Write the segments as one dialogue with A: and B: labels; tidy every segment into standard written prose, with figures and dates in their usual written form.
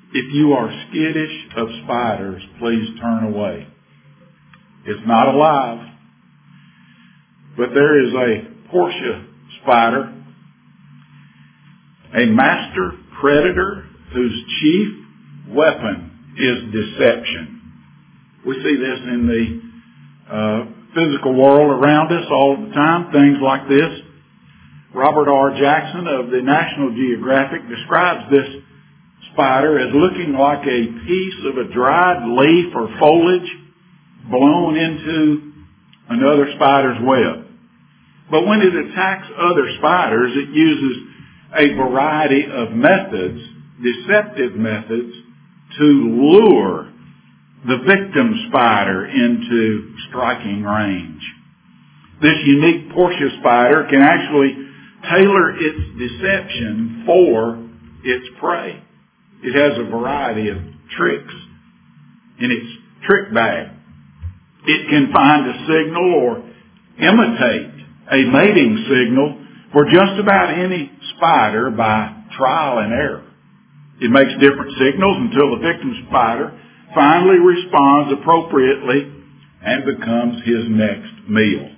A: If you are skittish of spiders, please turn away. It's not alive. But there is a Portia spider, a master predator whose chief weapon is deception. We see this in the physical world around us all the time, things like this. Robert R. Jackson of the National Geographic describes this spider as looking like a piece of a dried leaf or foliage blown into another spider's web. But when it attacks other spiders, it uses a variety of methods, deceptive methods, to lure the victim spider into striking range. This unique Portia spider can actually tailor its deception for its prey. It has a variety of tricks in its trick bag. It can find a signal or imitate a mating signal for just about any spider by trial and error. It makes different signals until the victim spider finally responds appropriately and becomes his next meal.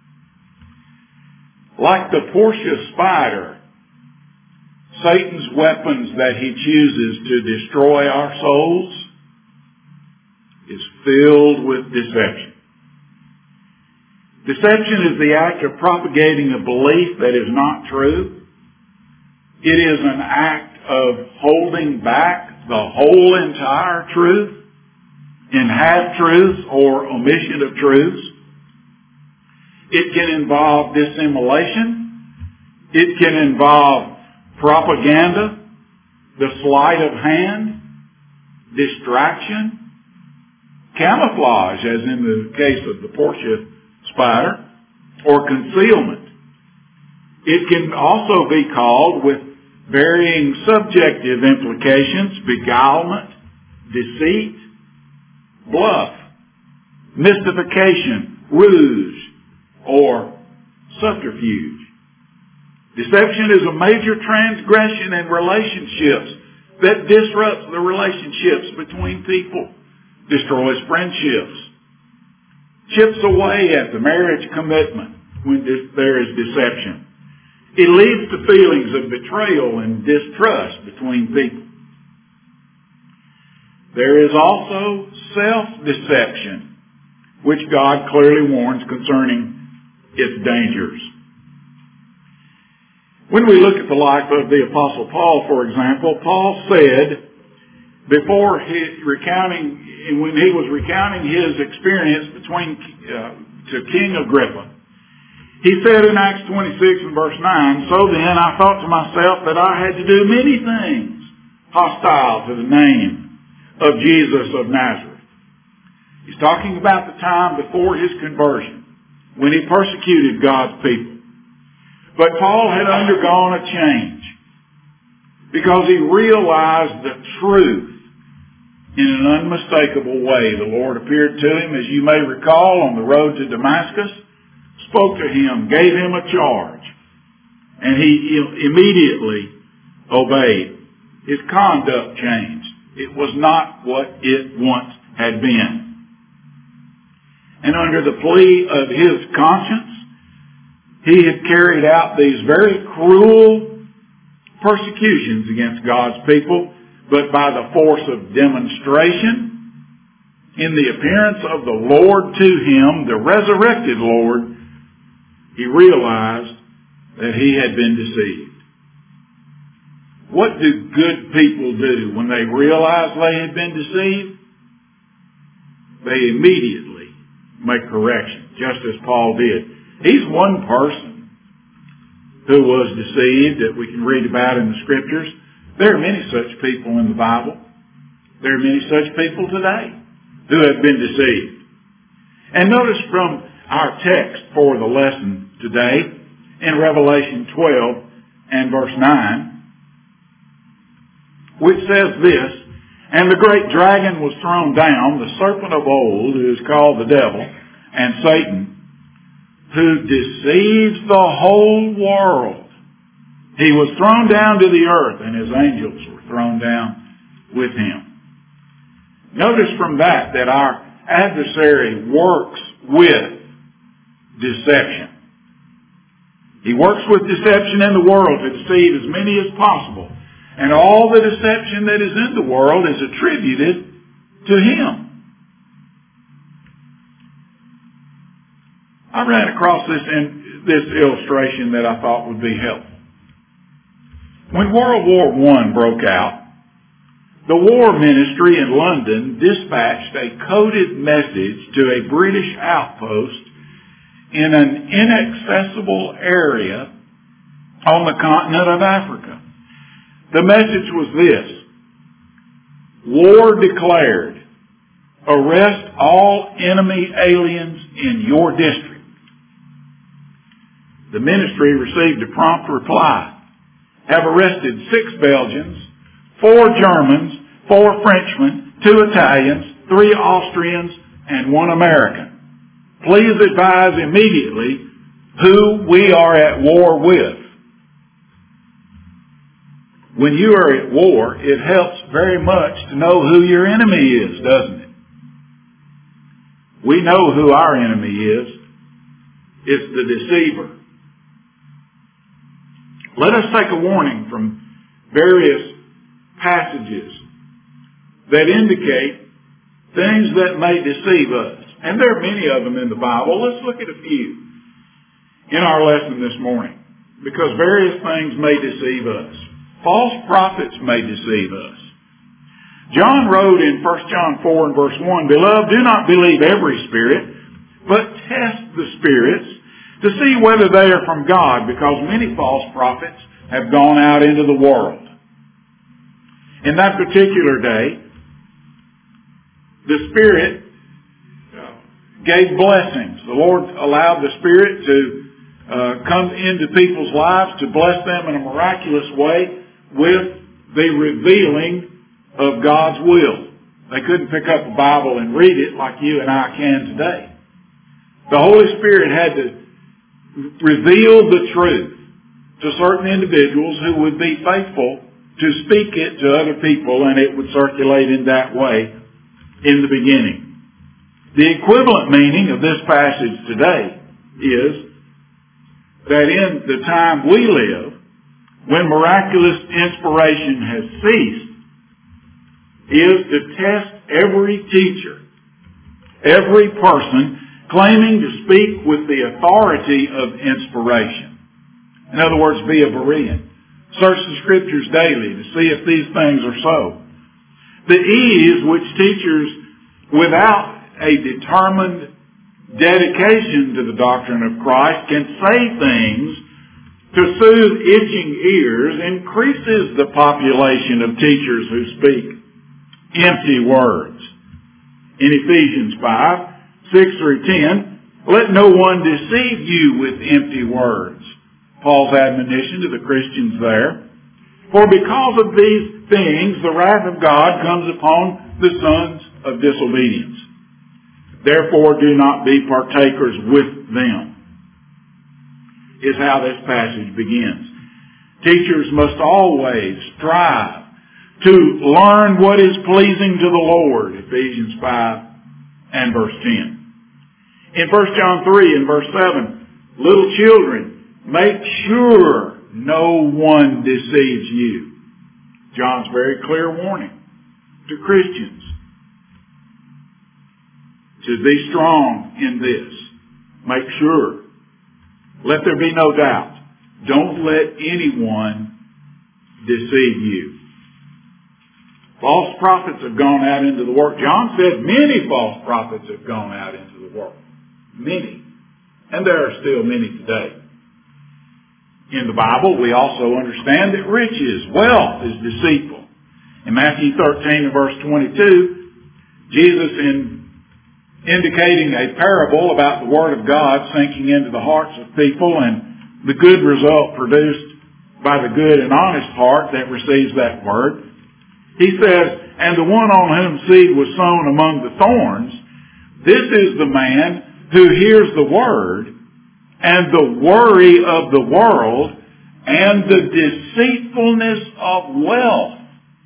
A: Like the Portia spider, Satan's weapons that he chooses to destroy our souls is filled with deception. Deception is the act of propagating a belief that is not true. It is an act of holding back the whole entire truth in half-truths or omission of truths. It can involve dissimulation. It can involve propaganda, the sleight of hand, distraction, camouflage, as in the case of the Portia spider, or concealment. It can also be called, with varying subjective implications, beguilement, deceit, bluff, mystification, ruse, or subterfuge. Deception is a major transgression in relationships that disrupts the relationships between people, destroys friendships, chips away at the marriage commitment when there is deception. It leads to feelings of betrayal and distrust between people. There is also self-deception, which God clearly warns concerning its dangers. When we look at the life of the Apostle Paul, for example, Paul said, when he was recounting his experience to King Agrippa, he said in Acts 26 and verse 9, "So then I thought to myself that I had to do many things hostile to the name of Jesus of Nazareth." He's talking about the time before his conversion, when he persecuted God's people. But Paul had undergone a change because he realized the truth in an unmistakable way. The Lord appeared to him, as you may recall, on the road to Damascus, spoke to him, gave him a charge, and he immediately obeyed. His conduct changed. It was not what it once had been. And under the plea of his conscience, he had carried out these very cruel persecutions against God's people, but by the force of demonstration, in the appearance of the Lord to him, the resurrected Lord, he realized that he had been deceived. What do good people do when they realize they had been deceived? They immediately make correction, just as Paul did. He's one person who was deceived that we can read about in the Scriptures. There are many such people in the Bible. There are many such people today who have been deceived. And notice from our text for the lesson today, in Revelation 12 and verse 9, which says this, "And the great dragon was thrown down, the serpent of old, who is called the devil and Satan, who deceives the whole world. He was thrown down to the earth, and his angels were thrown down with him. Notice from that our adversary works with deception. He works with deception in the world to deceive as many as possible. And all the deception that is in the world is attributed to him. I ran across this illustration that I thought would be helpful. When World War I broke out, the War Ministry in London dispatched a coded message to a British outpost in an inaccessible area on the continent of Africa. The message was this: war declared. Arrest all enemy aliens in your district. The ministry received a prompt reply. Have arrested 6 Belgians, 4 Germans, 4 Frenchmen, 2 Italians, 3 Austrians, and 1 American. Please advise immediately who we are at war with. When you are at war, it helps very much to know who your enemy is, doesn't it? We know who our enemy is. It's the deceiver. Let us take a warning from various passages that indicate things that may deceive us. And there are many of them in the Bible. Let's look at a few in our lesson this morning, because various things may deceive us. False prophets may deceive us. John wrote in 1 John 4 and verse 1, Beloved, do not believe every spirit, but test the spirits to see whether they are from God, because many false prophets have gone out into the world. In that particular day, the Spirit gave blessings. The Lord allowed the Spirit to come into people's lives to bless them in a miraculous way with the revealing of God's will. They couldn't pick up a Bible and read it like you and I can today. The Holy Spirit had to reveal the truth to certain individuals who would be faithful to speak it to other people, and it would circulate in that way in the beginning. The equivalent meaning of this passage today is that in the time we live, when miraculous inspiration has ceased, is to test every teacher, every person claiming to speak with the authority of inspiration. In other words, be a Berean. Search the Scriptures daily to see if these things are so. The ease which teachers without a determined dedication to the doctrine of Christ can say things to soothe itching ears increases the population of teachers who speak empty words. In Ephesians 5, 6 through 10, let no one deceive you with empty words. Paul's admonition to the Christians there. For because of these things, the wrath of God comes upon the sons of disobedience. Therefore, do not be partakers with them, is how this passage begins. Teachers must always strive to learn what is pleasing to the Lord, Ephesians 5 and verse 10. In 1 John 3 and verse 7, little children, make sure no one deceives you. John's very clear warning to Christians to be strong in this. Make sure. Let there be no doubt. Don't let anyone deceive you. False prophets have gone out into the world. John said many false prophets have gone out into the world. Many. And there are still many today. In the Bible, we also understand that riches, wealth is deceitful. In Matthew 13 and verse 22, Jesus, in indicating a parable about the Word of God sinking into the hearts of people and the good result produced by the good and honest heart that receives that Word, he says, and the one on whom seed was sown among the thorns, this is the man who hears the Word, and the worry of the world and the deceitfulness of wealth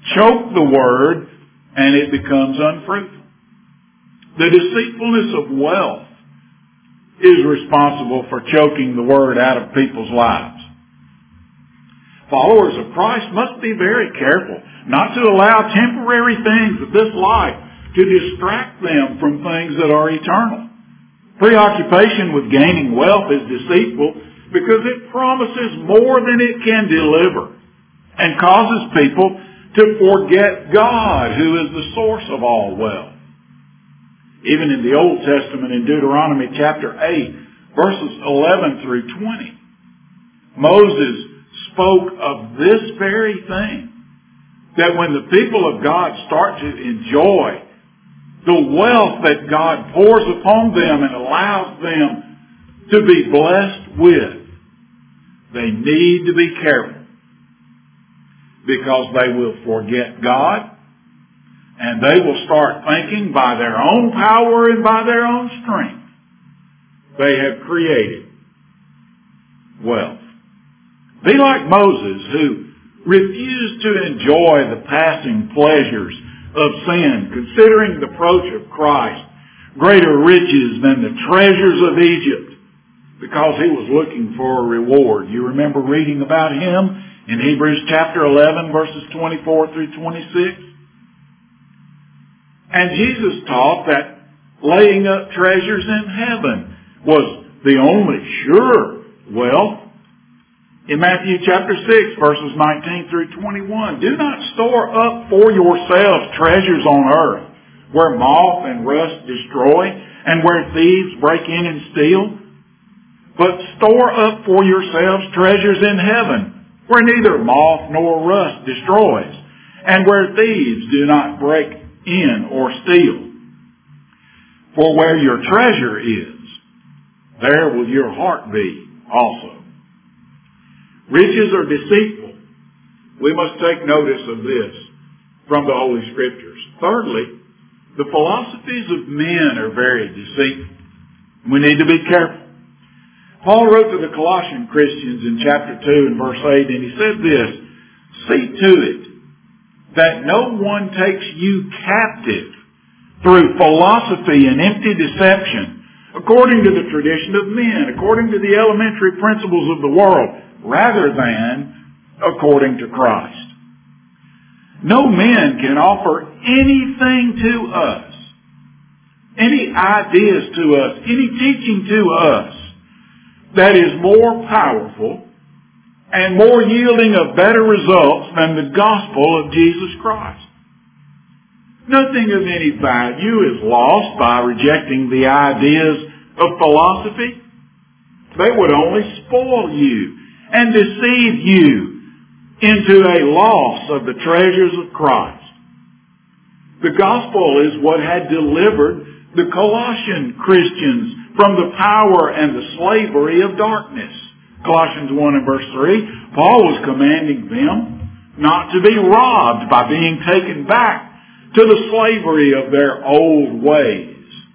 A: choke the word, and it becomes unfruitful. The deceitfulness of wealth is responsible for choking the word out of people's lives. Followers of Christ must be very careful not to allow temporary things of this life to distract them from things that are eternal. Preoccupation with gaining wealth is deceitful because it promises more than it can deliver and causes people to forget God, who is the source of all wealth. Even in the Old Testament, in Deuteronomy chapter 8, verses 11 through 20, Moses spoke of this very thing, that when the people of God start to enjoy the wealth that God pours upon them and allows them to be blessed with, they need to be careful, because they will forget God, and they will start thinking by their own power and by their own strength they have created wealth. Be like Moses, who refused to enjoy the passing pleasures of sin, considering the approach of Christ greater riches than the treasures of Egypt, because he was looking for a reward. You remember reading about him in Hebrews chapter 11, verses 24 through 26? And Jesus taught that laying up treasures in heaven was the only sure wealth. In Matthew chapter 6, verses 19 through 21, do not store up for yourselves treasures on earth, where moth and rust destroy, and where thieves break in and steal. But store up for yourselves treasures in heaven, where neither moth nor rust destroys, and where thieves do not break in or steal. For where your treasure is, there will your heart be also. Riches are deceitful. We must take notice of this from the Holy Scriptures. Thirdly, the philosophies of men are very deceitful. We need to be careful. Paul wrote to the Colossian Christians in chapter 2 and verse 8, and he said this, "See to it that no one takes you captive through philosophy and empty deception, according to the tradition of men, according to the elementary principles of the world, rather than according to Christ." No man can offer anything to us, any ideas to us, any teaching to us that is more powerful and more yielding of better results than the gospel of Jesus Christ. Nothing of any value is lost by rejecting the ideas of philosophy. They would only spoil you and deceive you into a loss of the treasures of Christ. The gospel is what had delivered the Colossian Christians from the power and the slavery of darkness. Colossians 1 and verse 3, Paul was commanding them not to be robbed by being taken back to the slavery of their old ways,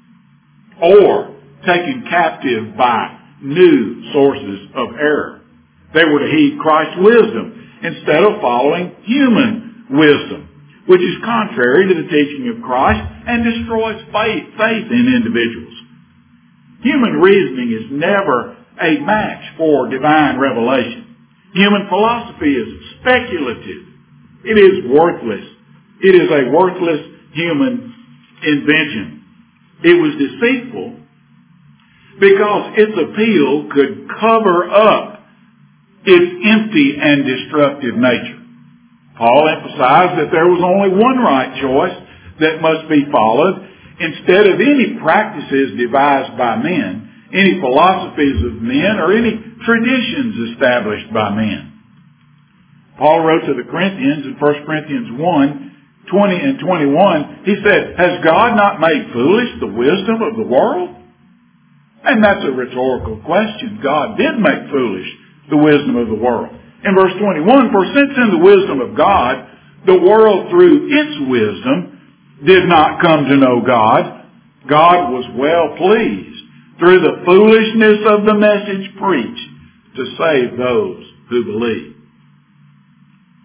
A: or taken captive by new sources of error. They were to heed Christ's wisdom instead of following human wisdom, which is contrary to the teaching of Christ and destroys faith in individuals. Human reasoning is never a match for divine revelation. Human philosophy is speculative. It is worthless. It is a worthless human invention. It was deceitful because its appeal could cover up its empty and destructive nature. Paul emphasized that there was only one right choice that must be followed instead of any practices devised by men, any philosophies of men, or any traditions established by men. Paul wrote to the Corinthians in 1 Corinthians 1, 20 and 21, he said, "Has God not made foolish the wisdom of the world?" And that's a rhetorical question. God did make foolish the wisdom of the world. In verse 21, "For since in the wisdom of God, the world through its wisdom did not come to know God, God was well pleased through the foolishness of the message preached to save those who believe."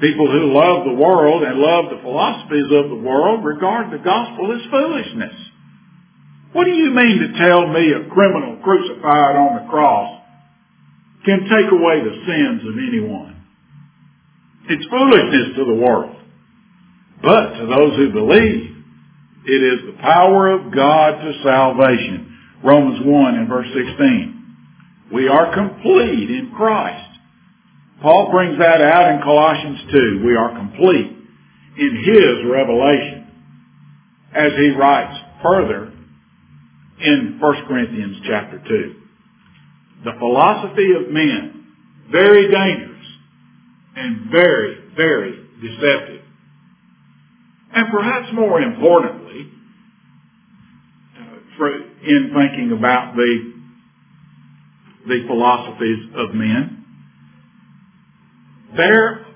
A: People who love the world and love the philosophies of the world regard the gospel as foolishness. What do you mean to tell me a criminal crucified on the cross can take away the sins of anyone? It's foolishness to the world. But to those who believe, it is the power of God to salvation. Romans 1 and verse 16. We are complete in Christ. Paul brings that out in Colossians 2. We are complete in His revelation. As he writes further in 1 Corinthians chapter 2. The philosophy of men, very dangerous and very, very deceptive. And perhaps more importantly, in thinking about the philosophies of men, there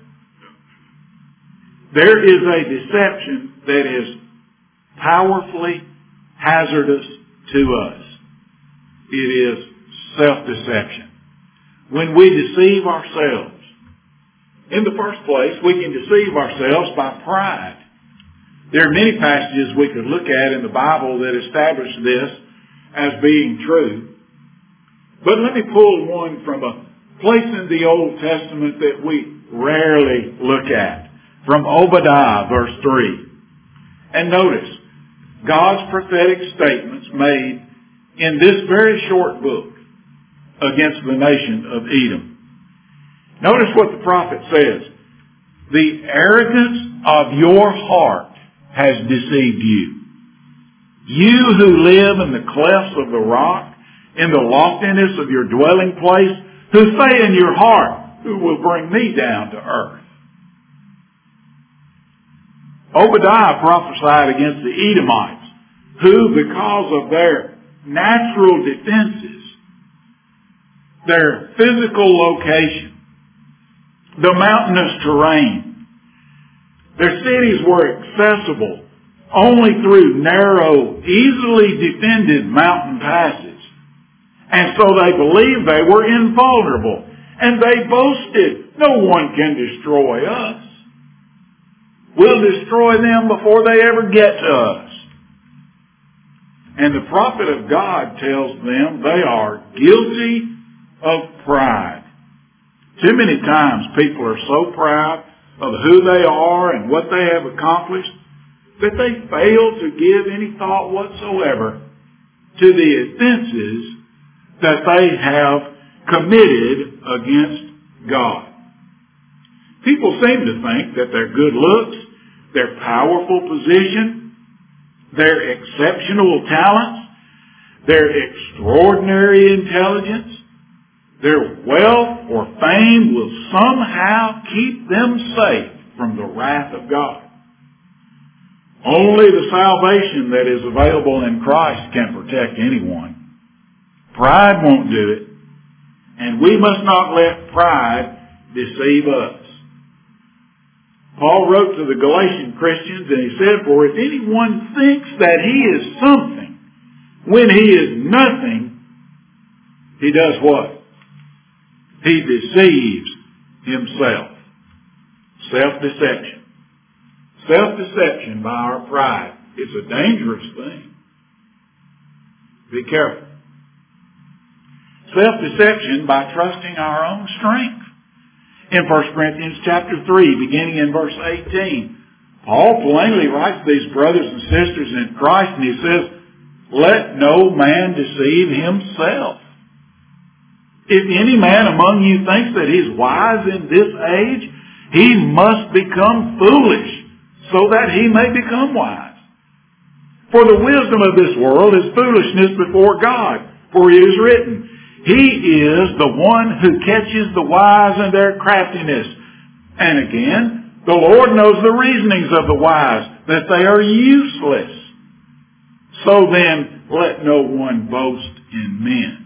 A: is a deception that is powerfully hazardous to us. It is self-deception. When we deceive ourselves, in the first place, we can deceive ourselves by pride. There are many passages we could look at in the Bible that establish this as being true. But let me pull one from a place in the Old Testament that we rarely look at. From Obadiah, verse 3. And notice, God's prophetic statements made in this very short book against the nation of Edom. Notice what the prophet says. The arrogance of your heart has deceived you. You who live in the clefts of the rock, in the loftiness of your dwelling place, who say in your heart, who will bring me down to earth? Obadiah prophesied against the Edomites, who, because of their natural defenses, their physical location, the mountainous terrain, their cities were accessible only through narrow, easily defended mountain passes. And so they believed they were invulnerable. And they boasted, no one can destroy us. We'll destroy them before they ever get to us. And the prophet of God tells them they are guilty of pride. Too many times people are so proud of who they are and what they have accomplished that they fail to give any thought whatsoever to the offenses that they have committed against God. People seem to think that their good looks, their powerful position, their exceptional talents, their extraordinary intelligence, their wealth or fame will somehow keep them safe from the wrath of God. Only the salvation that is available in Christ can protect anyone. Pride won't do it, and we must not let pride deceive us. Paul wrote to the Galatian Christians and he said, for if anyone thinks that he is something when he is nothing, he does what? He deceives himself. Self-deception. Self-deception by our pride. It's a dangerous thing. Be careful. Self-deception by trusting our own strength. In 1 Corinthians chapter 3, beginning in verse 18, Paul plainly writes to these brothers and sisters in Christ, and he says, let no man deceive himself. If any man among you thinks that he's wise in this age, he must become foolish, so that he may become wise. For the wisdom of this world is foolishness before God. For it is written, He is the one who catches the wise in their craftiness. And again, the Lord knows the reasonings of the wise, that they are useless. So then, let no one boast in men.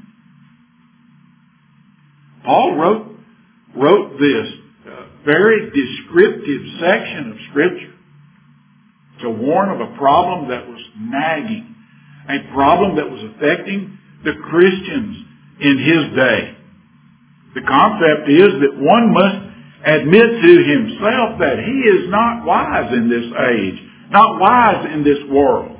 A: Paul wrote this very descriptive section of Scripture to warn of a problem that was nagging, a problem that was affecting the Christians in his day. The concept is that one must admit to himself that he is not wise in this age, not wise in this world,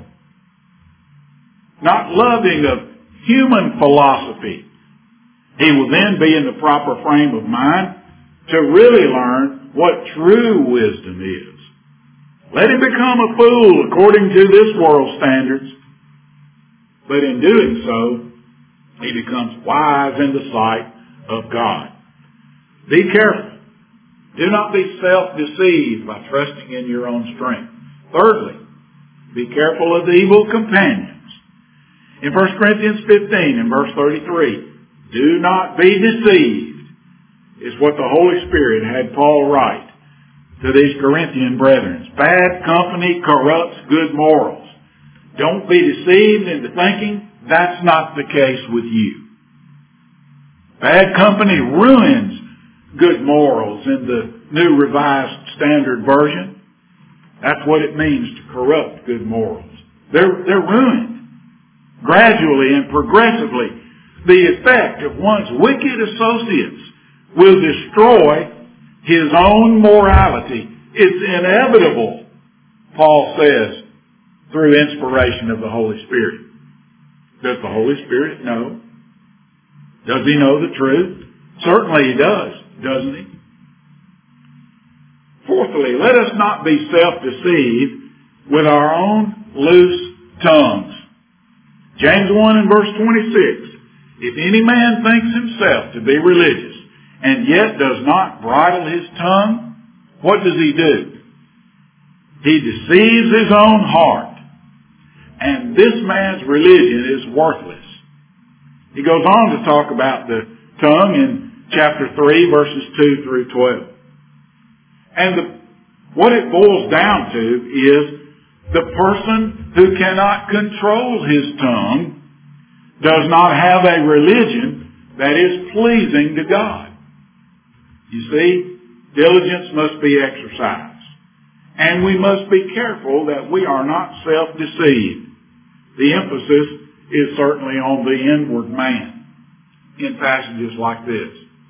A: not loving of human philosophy. He will then be in the proper frame of mind to really learn what true wisdom is. Let him become a fool according to this world's standards. But in doing so, he becomes wise in the sight of God. Be careful. Do not be self-deceived by trusting in your own strength. Thirdly, be careful of the evil companions. In 1 Corinthians 15 and verse 33, do not be deceived, is what the Holy Spirit had Paul write to these Corinthian brethren. Bad company corrupts good morals. Don't be deceived into thinking that's not the case with you. Bad company ruins good morals in the New Revised Standard Version. That's what it means to corrupt good morals. They're ruined. Gradually and progressively, the effect of one's wicked associates will destroy his own morality. It's inevitable, Paul says, through inspiration of the Holy Spirit. Does the Holy Spirit know? Does he know the truth? Certainly he does, doesn't he? Fourthly, let us not be self-deceived with our own loose tongues. James 1 and verse 26. If any man thinks himself to be religious and yet does not bridle his tongue, what does he do? He deceives his own heart, and this man's religion is worthless. He goes on to talk about the tongue in chapter 3, verses 2 through 12. And what it boils down to is the person who cannot control his tongue does not have a religion that is pleasing to God. You see, diligence must be exercised. And we must be careful that we are not self-deceived. The emphasis is certainly on the inward man in passages like this.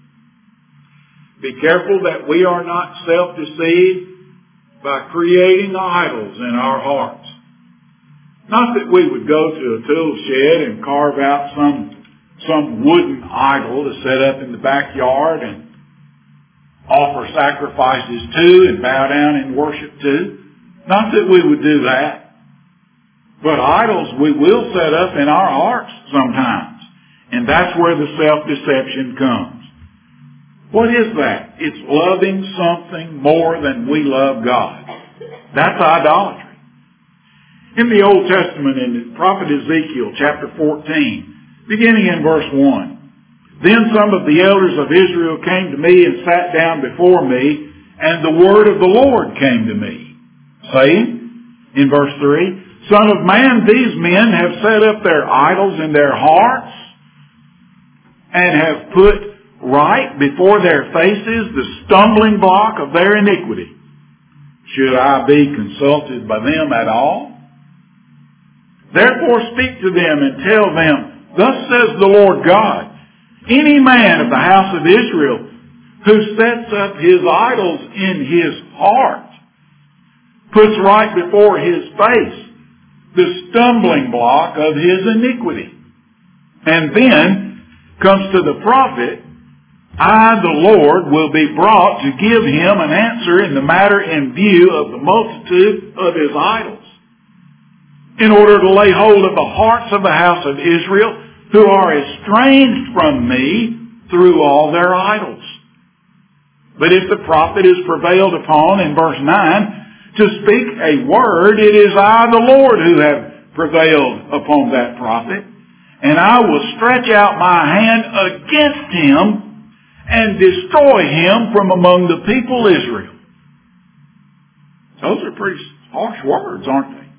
A: Be careful that we are not self-deceived by creating idols in our hearts. Not that we would go to a tool shed and carve out some wooden idol to set up in the backyard and offer sacrifices to and bow down and worship to. Not that we would do that. But idols we will set up in our hearts sometimes. And that's where the self-deception comes. What is that? It's loving something more than we love God. That's idolatry. In the Old Testament, in the prophet Ezekiel, chapter 14, beginning in verse 1, then some of the elders of Israel came to me and sat down before me, and the word of the Lord came to me, saying, in verse 3, Son of man, these men have set up their idols in their hearts, and have put right before their faces the stumbling block of their iniquity. Should I be consulted by them at all? Therefore speak to them and tell them, Thus says the Lord God, any man of the house of Israel who sets up his idols in his heart, puts right before his face the stumbling block of his iniquity, and then comes to the prophet, I, the Lord, will be brought to give him an answer in the matter in view of the multitude of his idols, in order to lay hold of the hearts of the house of Israel, who are estranged from me through all their idols. But if the prophet is prevailed upon, in verse 9, to speak a word, it is I, the Lord, who have prevailed upon that prophet, and I will stretch out my hand against him and destroy him from among the people Israel. Those are pretty harsh words, aren't they?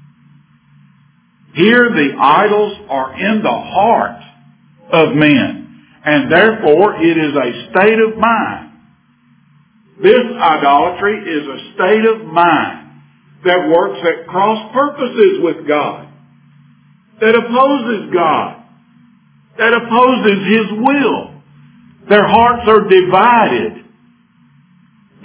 A: Here the idols are in the heart of men, and therefore it is a state of mind. This idolatry is a state of mind that works at cross purposes with God, that opposes God, that opposes His will. Their hearts are divided.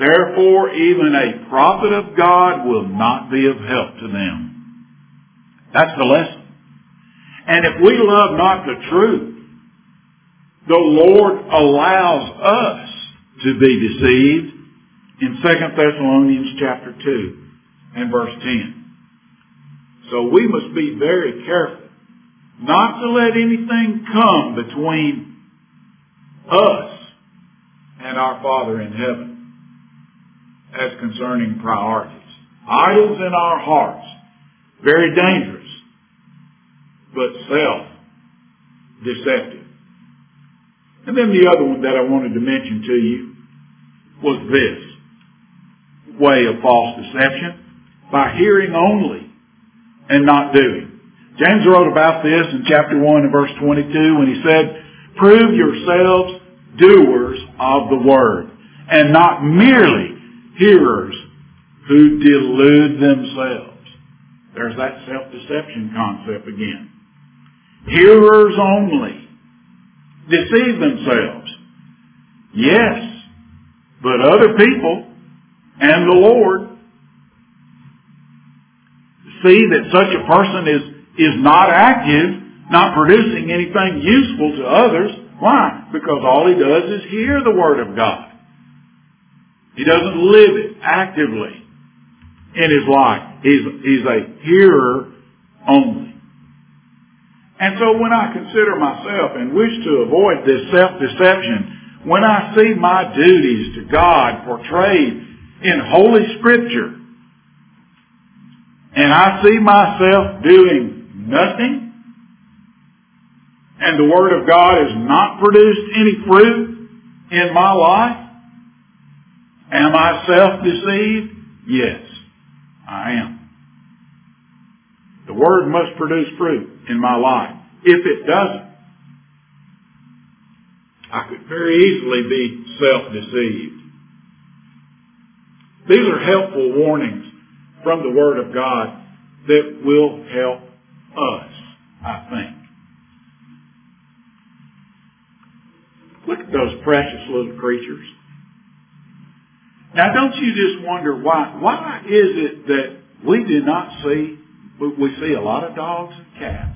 A: Therefore, even a prophet of God will not be of help to them. That's the lesson. And if we love not the truth, the Lord allows us to be deceived in 2 Thessalonians chapter 2 and verse 10. So we must be very careful not to let anything come between us and our Father in heaven as concerning priorities. Idols in our hearts, very dangerous, but self-deceptive. And then the other one that I wanted to mention to you was this way of false deception, by hearing only and not doing. James wrote about this in chapter 1 and verse 22 when he said, "Prove yourselves doers of the word, and not merely hearers who delude themselves." There's that self-deception concept again. Hearers only deceive themselves. Yes, but other people and the Lord see that such a person is not active, not producing anything useful to others. Why? Because all he does is hear the Word of God. He doesn't live it actively in his life. He's a hearer only. And so when I consider myself and wish to avoid this self-deception, when I see my duties to God portrayed in Holy Scripture, and I see myself doing nothing, and the Word of God has not produced any fruit in my life, am I self-deceived? Yes, I am. The Word must produce fruit in my life. If it doesn't, I could very easily be self-deceived. These are helpful warnings from the Word of God that will help us, I think. Look at those precious little creatures. Now, don't you just wonder why is it that we do not see, we see a lot of dogs and cats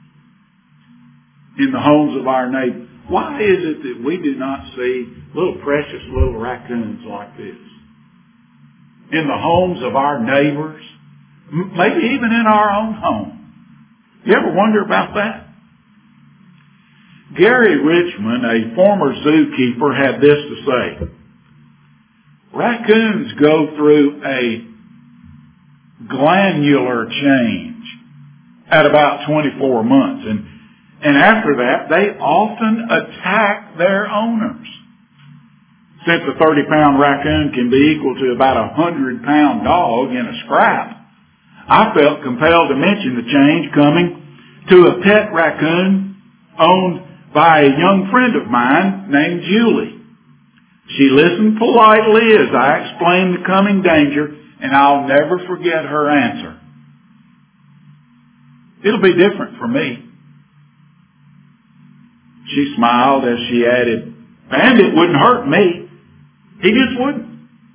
A: in the homes of our neighbors? Why is it that we do not see little precious little raccoons like this in the homes of our neighbors, maybe even in our own home? You ever wonder about that? Gary Richmond, a former zookeeper, had this to say: raccoons go through a glandular change at about 24 months, and after that they often attack their owners. Since a 30-pound raccoon can be equal to about a 100-pound dog in a scrap, I felt compelled to mention the change coming to a pet raccoon owned by a young friend of mine named Julie. She listened politely as I explained the coming danger, and I'll never forget her answer. "It'll be different for me." She smiled as she added, "Bandit wouldn't hurt me. He just wouldn't."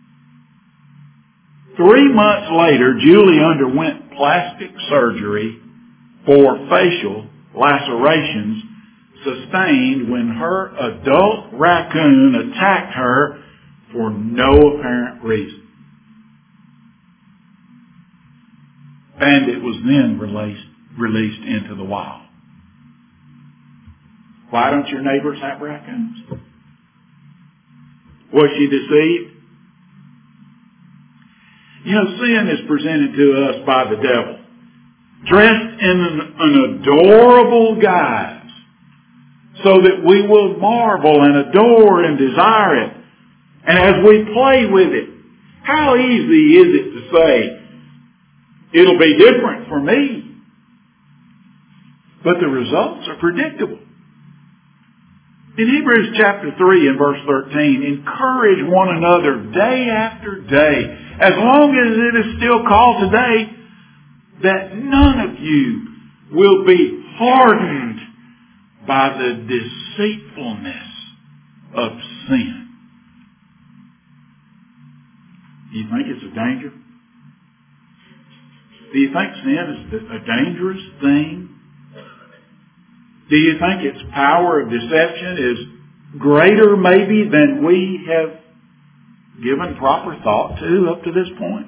A: 3 months later, Julie underwent plastic surgery for facial lacerations sustained when her adult raccoon attacked her for no apparent reason. Bandit was then released into the wild. Why don't your neighbors have raccoons? Was she deceived? You know, sin is presented to us by the devil, dressed in an adorable guise, so that we will marvel and adore and desire it. And as we play with it, how easy is it to say, "It'll be different for me"? But the results are predictable. In Hebrews chapter 3 and verse 13, encourage one another day after day, as long as it is still called today, that none of you will be hardened by the deceitfulness of sin. Do you think it's a danger? Do you think sin is a dangerous thing? Do you think its power of deception is greater maybe than we have given proper thought to up to this point?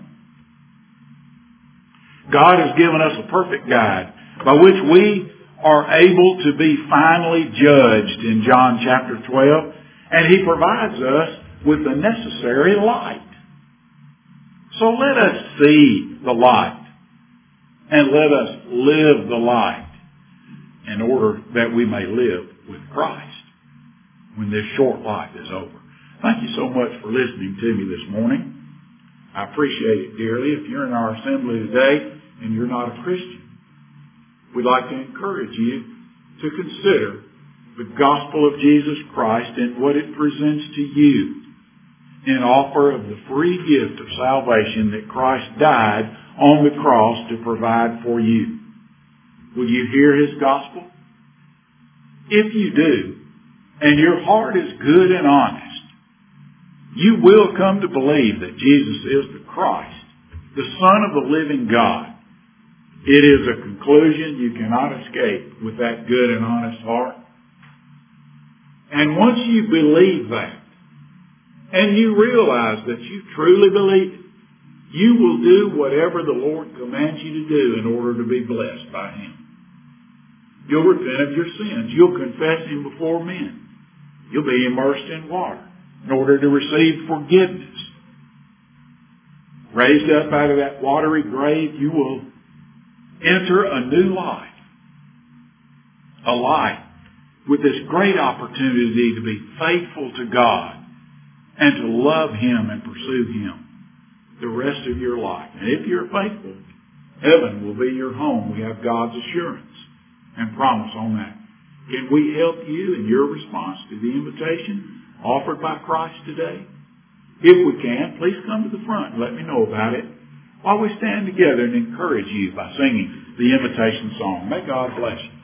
A: God has given us a perfect guide by which we are able to be finally judged in John chapter 12, and He provides us with the necessary light. So let us see the light and let us live the light in order that we may live with Christ when this short life is over. Thank you so much for listening to me this morning. I appreciate it dearly. If you're in our assembly today and you're not a Christian, we'd like to encourage you to consider the gospel of Jesus Christ and what it presents to you in offer of the free gift of salvation that Christ died on the cross to provide for you. Will you hear His gospel? If you do, and your heart is good and honest, you will come to believe that Jesus is the Christ, the Son of the living God. It is a conclusion you cannot escape with that good and honest heart. And once you believe that, and you realize that you truly believe it, you will do whatever the Lord commands you to do in order to be blessed by Him. You'll repent of your sins. You'll confess Him before men. You'll be immersed in water in order to receive forgiveness. Raised up out of that watery grave, you will enter a new life. A life with this great opportunity to be faithful to God and to love Him and pursue Him the rest of your life. And if you're faithful, heaven will be your home. We have God's assurance and promise on that. Can we help you in your response to the invitation offered by Christ today? If we can, please come to the front and let me know about it while we stand together and encourage you by singing the invitation song. May God bless you.